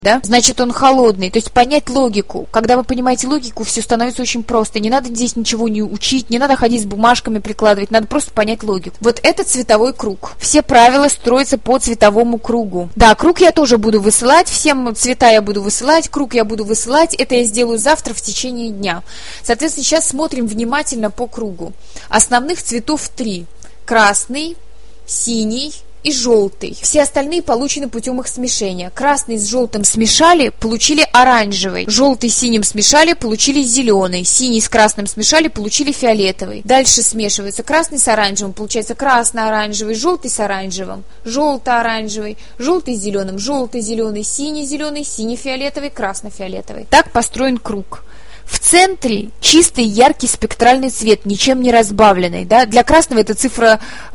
да, значит он холодный. То есть понять логику. Когда вы понимаете логику, все становится очень просто. Не надо здесь ничего не учить, не надо ходить с бумажками прикладывать, надо просто понять логику. Вот это цветовой круг. Все правила строятся по цветовому кругу. Да, круг я тоже буду высылать, всем цвета я буду высылать, круг я буду высылать. Это я сделаю завтра в течение дня. Соответственно, сейчас смотрим внимательно по кругу. Основных цветов 3. Красный, синий и желтый. Все остальные получены путем их смешения. Красный с желтым смешали, получили оранжевый. Желтый с синим смешали, получили зеленый. Синий с красным смешали, получили фиолетовый. Дальше смешивается красный с оранжевым, получается красно-оранжевый, желтый с оранжевым, желто-оранжевый, желтый с зеленым, желтый-зеленый, синий-зеленый, синий-фиолетовый, красно-фиолетовый. Так построен круг. В центре чистый яркий спектральный цвет, ничем не разбавленный. Да? Для красного это цифра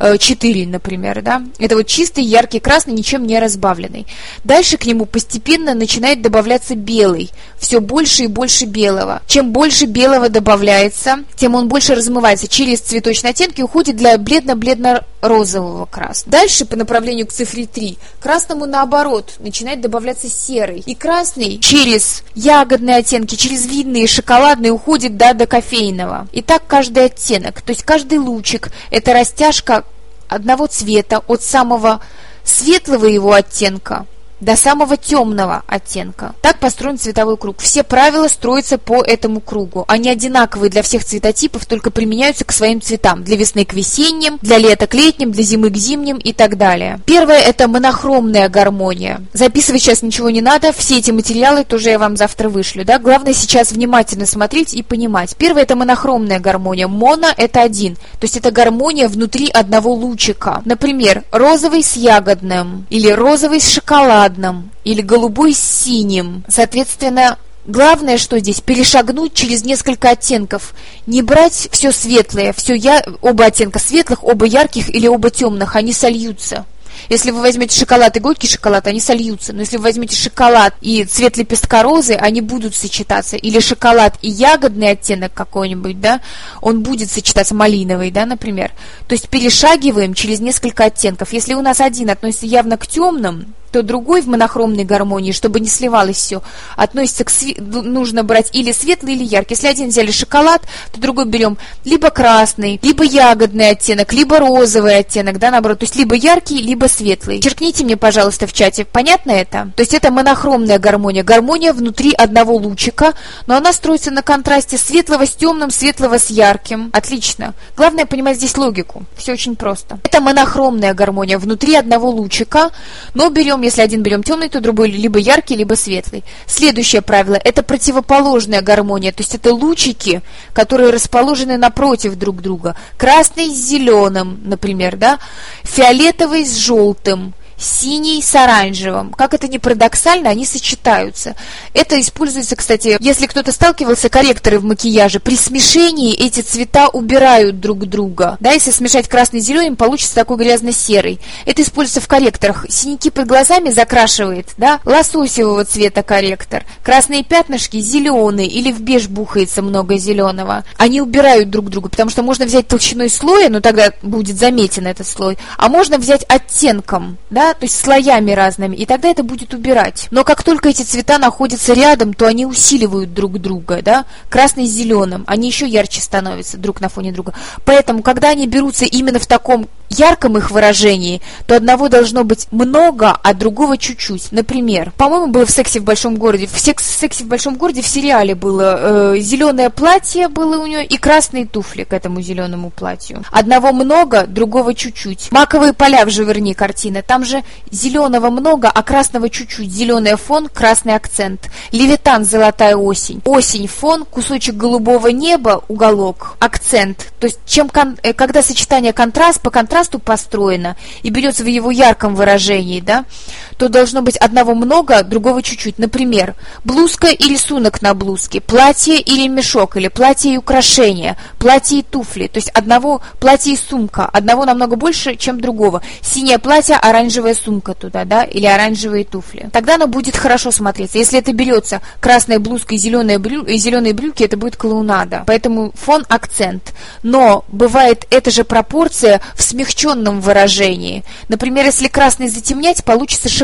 4, например. Да? Это вот чистый яркий красный, ничем не разбавленный. Дальше к нему постепенно начинает добавляться белый. Все больше и больше белого. Чем больше белого добавляется, тем он больше размывается. Через цветочные оттенки уходит для бледно-бледно-розового красного. Дальше по направлению к цифре 3 красному наоборот начинает добавляться серый. И красный через ягодные оттенки, через винные, шоколадный уходит до кофейного. И так каждый оттенок. То есть каждый лучик – это растяжка одного цвета от самого светлого его оттенка до самого темного оттенка. Так построен цветовой круг. Все правила строятся по этому кругу. Они одинаковые для всех цветотипов, только применяются к своим цветам. Для весны к весенним, для лета к летним, для зимы к зимним и так далее. Первое – это монохромная гармония. Записывать сейчас ничего не надо. Все эти материалы тоже я вам завтра вышлю. Да? Главное сейчас внимательно смотреть и понимать. Первое – это монохромная гармония. Моно – это один. То есть это гармония внутри одного лучика. Например, розовый с ягодным или розовый с шоколадным или голубой с синим. Соответственно, главное, что здесь, перешагнуть через несколько оттенков. Не брать все светлое, оба оттенка светлых, оба ярких или оба темных, они сольются. Если вы возьмете шоколад и горький шоколад, они сольются. Но если вы возьмете шоколад и цвет лепестка розы, они будут сочетаться. Или шоколад и ягодный оттенок какой-нибудь, да, он будет сочетаться, малиновый, да, например. То есть перешагиваем через несколько оттенков. Если у нас один относится явно к темным, то другой в монохромной гармонии, чтобы не сливалось все, относится к нужно брать или светлый, или яркий. Если один взяли шоколад, то другой берем либо красный, либо ягодный оттенок, либо розовый оттенок, да, наоборот, то есть либо яркий, либо светлый. Черкните мне, пожалуйста, в чате, понятно это? То есть это монохромная гармония, гармония внутри одного лучика, но она строится на контрасте светлого с темным, светлого с ярким. Отлично. Главное понимать здесь логику. Все очень просто. Это монохромная гармония внутри одного лучика, но берем, если один берем темный, то другой либо яркий, либо светлый. Следующее правило – это противоположная гармония, то есть это лучики, которые расположены напротив друг друга. Красный с зеленым, например, да? Фиолетовый с желтым, синий с оранжевым. Как это ни парадоксально, они сочетаются. Это используется, кстати, если кто-то сталкивался, корректоры в макияже, при смешении эти цвета убирают друг друга. Да, если смешать красный с зеленым, получится такой грязно-серый. Это используется в корректорах. Синяки под глазами закрашивает, да, лососевого цвета корректор. Красные пятнышки зеленые, или в беж бухается много зеленого. Они убирают друг друга, потому что можно взять толщиной слоя, но тогда будет заметен этот слой, а можно взять оттенком, да, то есть слоями разными, и тогда это будет убирать. Но как только эти цвета находятся рядом, то они усиливают друг друга, да, красный с зеленым, они еще ярче становятся друг на фоне друга. Поэтому, когда они берутся именно в таком ярком их выражении, то одного должно быть много, а другого чуть-чуть. Например, по-моему, было в «Сексе в большом городе», в «Сексе в большом городе» в сериале было зеленое платье было у нее и красные туфли к этому зеленому платью. Одного много, другого чуть-чуть. «Маковые поля» в Живерни картина, там же зеленого много, а красного чуть-чуть. Зеленый фон, красный акцент. «Левитан. Золотая осень». Осень фон, кусочек голубого неба, уголок, акцент. То есть когда сочетание контраст по контрасту построено и берется в его ярком выражении, да, то должно быть одного много, другого чуть-чуть. Например, блузка и рисунок на блузке, платье или мешок, или платье и украшения, платье и туфли. То есть одного платье и сумка, одного намного больше, чем другого. Синее платье, оранжевая сумка туда, да, или оранжевые туфли. Тогда оно будет хорошо смотреться. Если это берется красная блузка и зеленые брюки, это будет клоунада. Поэтому фон акцент. Но бывает эта же пропорция в смягченном выражении. Например, если красный затемнять, получится шоколад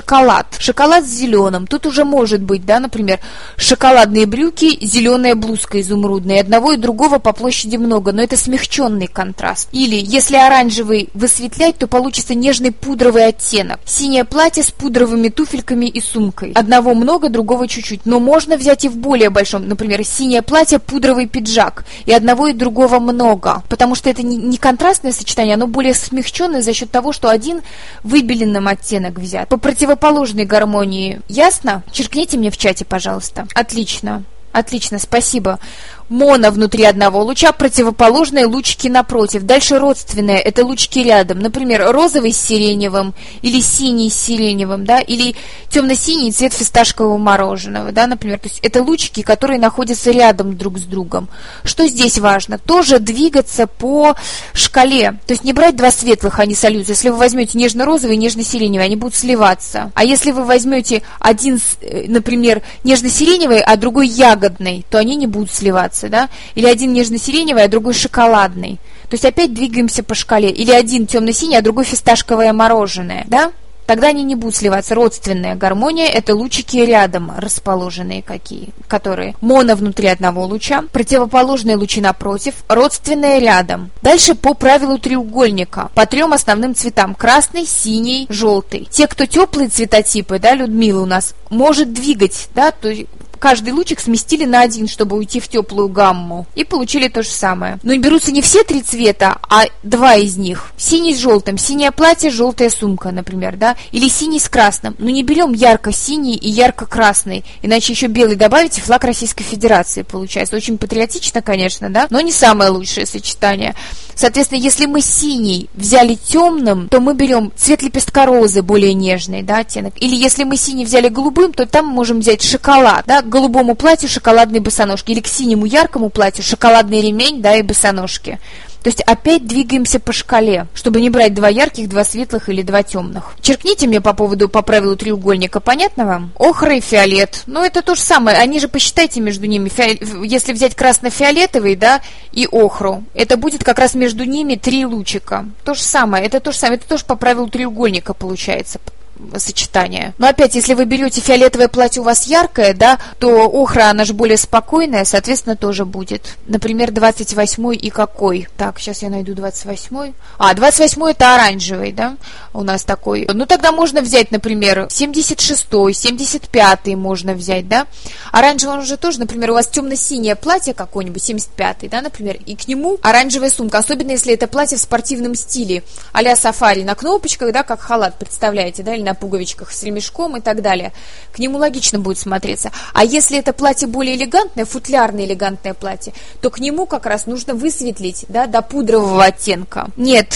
шоколад. Шоколад с зеленым. Тут уже может быть, да, например, шоколадные брюки, зеленая блузка изумрудная. И одного и другого по площади много, но это смягченный контраст. Или, если оранжевый высветлять, то получится нежный пудровый оттенок. Синее платье с пудровыми туфельками и сумкой. Одного много, другого чуть-чуть. Но можно взять и в более большом. Например, синее платье, пудровый пиджак. И одного и другого много. Потому что это не контрастное сочетание, оно более смягченное за счет того, что один выбеленным оттенок взят. По противоположной гармонии ясно? Черкните мне в чате, пожалуйста. Отлично. Отлично, спасибо. Моно внутри одного луча, противоположные лучики напротив. Дальше родственные, это лучики рядом. Например, розовый с сиреневым, или синий с сиреневым, да, или темно-синий цвет фисташкового мороженого, да, например. То есть это лучики, которые находятся рядом друг с другом. Что здесь важно? Тоже двигаться по шкале. То есть не брать два светлых, они сольются. Если вы возьмете нежно-розовый и нежно-сиреневый, они будут сливаться. А если вы возьмете один, например, нежно-сиреневый, а другой ягодный, то они не будут сливаться. Да? Или один нежно-сиреневый, а другой шоколадный. То есть опять двигаемся по шкале. Или один темно-синий, а другой фисташковое мороженое. Да? Тогда они не будут сливаться. Родственная гармония – это лучики рядом расположенные которые моно внутри одного луча, противоположные лучи напротив, родственные рядом. Дальше по правилу треугольника. По трем основным цветам – красный, синий, желтый. Те, кто теплые цветотипы, да, Людмила у нас, может двигать, да, то есть каждый лучик сместили на один, чтобы уйти в теплую гамму. И получили то же самое. Но берутся не все три цвета, а два из них. Синий с желтым. Синее платье, желтая сумка, например, да? Или синий с красным. Но не берем ярко-синий и ярко-красный. Иначе еще белый добавите, флаг Российской Федерации получается. Очень патриотично, конечно, да? Но не самое лучшее сочетание. Соответственно, если мы синий взяли темным, то мы берем цвет лепестка розы, более нежный, да, оттенок. Или если мы синий взяли голубым, то там мы можем взять шоколад, да? К голубому платью шоколадные босоножки. Или к синему яркому платью шоколадный ремень, да, и босоножки. То есть опять двигаемся по шкале, чтобы не брать два ярких, два светлых или два темных. Черкните мне по правилу треугольника, понятно вам? Охра и фиолет. Ну, это то же самое. Они же, посчитайте между ними. Если взять красно-фиолетовый, да, и охру, это будет как раз между ними три лучика. То же самое. Это тоже по правилу треугольника получается сочетание. Но опять, если вы берете фиолетовое платье, у вас яркое, да, то охра, она же более спокойная, соответственно, тоже будет. Например, 28-й и какой? Так, сейчас я найду 28-й. 28-й это оранжевый, да, у нас такой. Ну, тогда можно взять, например, 76-й, 75-й можно взять, да. Оранжевый, он уже тоже, например, у вас темно-синее платье какое-нибудь, 75-й, да, например, и к нему оранжевая сумка, особенно если это платье в спортивном стиле, а-ля сафари, на кнопочках, да, как халат, представляете, да, или на пуговичках с ремешком и так далее. К нему логично будет смотреться. А если это платье более элегантное, футлярное элегантное платье, то к нему как раз нужно высветлить, да, до пудрового оттенка. Нет,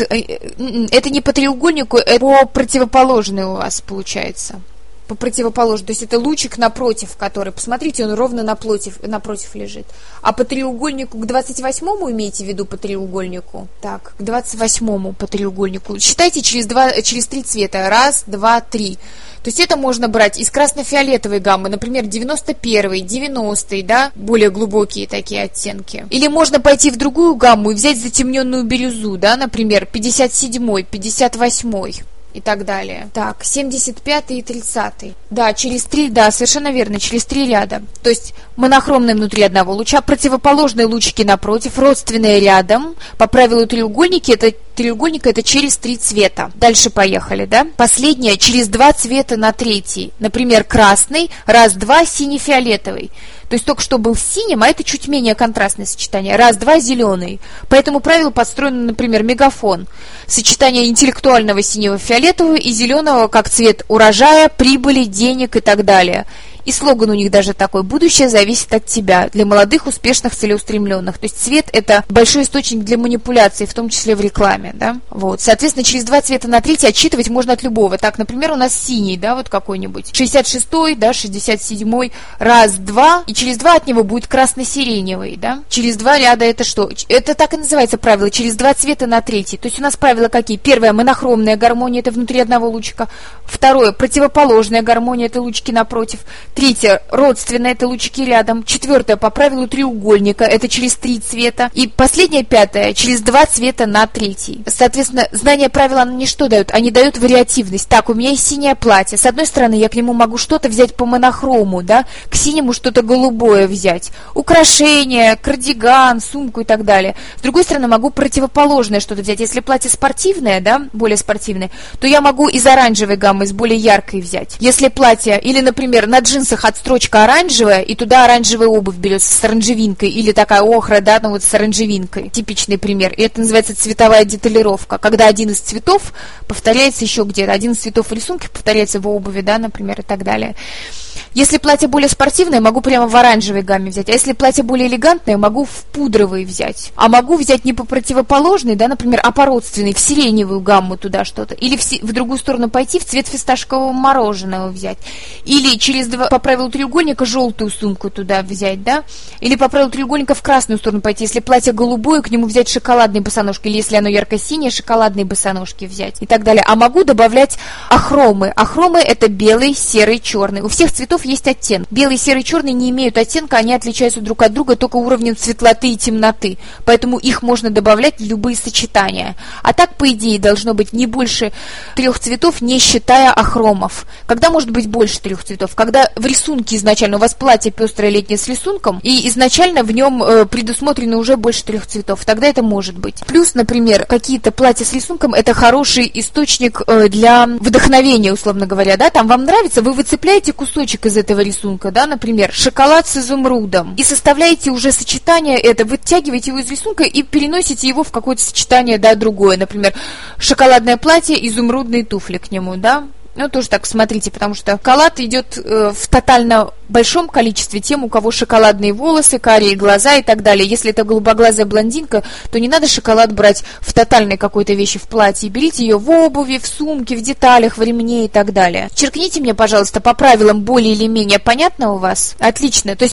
это не по треугольнику, это по противоположной у вас получается. По противоположному, то есть это лучик напротив, который, посмотрите, он ровно напротив лежит. А по треугольнику, к 28-му имеете в виду по треугольнику? Так, к 28-му по треугольнику. Считайте через три цвета. Раз, два, три. То есть это можно брать из красно-фиолетовой гаммы, например, 91-й, 90-й, да, более глубокие такие оттенки. Или можно пойти в другую гамму и взять затемненную бирюзу, да, например, 57-й, 58-й. И так далее. Так, 75-й и 30-й. Да, через три, да, совершенно верно, через три ряда. То есть монохромные внутри одного луча, противоположные лучики напротив, родственные рядом. По правилу треугольника это через три цвета. Дальше поехали, да? Последнее через два цвета на третий. Например, красный, раз, два, синий-фиолетовый. То есть только что был синим, а это чуть менее контрастное сочетание. Раз, два, зеленый. По этому правилу подстроено, например, мегафон. Сочетание интеллектуального синего-фиолетового и зеленого как цвет урожая, прибыли, денег и так далее. И слоган у них даже такой: «Будущее зависит от тебя», для молодых, успешных, целеустремленных. То есть цвет – это большой источник для манипуляций, в том числе в рекламе. Да? Вот. Соответственно, через два цвета на третий отсчитывать можно от любого. Так, например, у нас синий, да, вот какой-нибудь. 66-й, да, 67-й, раз, два, и через два от него будет красно-сиреневый. Да? Через два ряда это что? Это так и называется правило, через два цвета на третий. То есть у нас правила какие? Первое – монохромная гармония, это внутри одного лучика. Второе – противоположная гармония, это лучики напротив. Третье, родственное, это лучики рядом. Четвертое, по правилу треугольника, это через 3 цвета. И последнее, пятое, через 2 цвета на третий. Соответственно, знание правил, они что дают? Они дают вариативность. Так, у меня есть синее платье. С одной стороны, я к нему могу что-то взять по монохрому, да, к синему что-то голубое взять. Украшение, кардиган, сумку и так далее. С другой стороны, могу противоположное что-то взять. Если платье спортивное, да, более спортивное, то я могу из оранжевой гаммы, из более яркой взять. Если платье, или, например, на джинсах отстрочка оранжевая, и туда оранжевая обувь берется с оранжевинкой, или такая охра, да, ну вот с оранжевинкой. Типичный пример. И это называется цветовая деталировка, когда один из цветов повторяется еще где-то. Один из цветов в рисунке повторяется в обуви, да, например, и так далее. Если платье более спортивное, могу прямо в оранжевой гамме взять. А если платье более элегантное, могу в пудровой взять. А могу взять не по противоположной, да, например, а по родственной, в сиреневую гамму туда что-то. Или в другую сторону пойти, в цвет фисташкового мороженого взять. Или по правилу треугольника желтую сумку туда взять, да. Или по правилу треугольника в красную сторону пойти. Если платье голубое, к нему взять шоколадные босоножки. Или если оно ярко-синее, шоколадные босоножки взять. И так далее. А могу добавлять ахромы. Ахромы — это белый, серый, черный. У всех цветов есть оттенок. Белый, серый, черный не имеют оттенка, они отличаются друг от друга только уровнем светлоты и темноты. Поэтому их можно добавлять в любые сочетания. А так, по идее, должно быть не больше 3 цветов, не считая ахромов. Когда может быть больше 3 цветов? Когда в рисунке изначально у вас платье пестрое летнее с рисунком, и изначально в нем предусмотрено уже больше 3 цветов. Тогда это может быть. Плюс, например, какие-то платья с рисунком — это хороший источник для вдохновения, условно говоря. Да? Там вам нравится, вы выцепляете кусочек из этого рисунка, да, например, шоколад с изумрудом, и составляете уже сочетание это, вытягиваете его из рисунка и переносите его в какое-то сочетание, да, другое, например, шоколадное платье, изумрудные туфли к нему, да. Ну, тоже так смотрите, потому что шоколад идет в тотально большом количестве тем, у кого шоколадные волосы, карие глаза и так далее. Если это голубоглазая блондинка, то не надо шоколад брать в тотальной какой-то вещи в платье. Берите ее в обуви, в сумке, в деталях, в ремне и так далее. Черкните мне, пожалуйста, по правилам более или менее понятно у вас? Отлично. То есть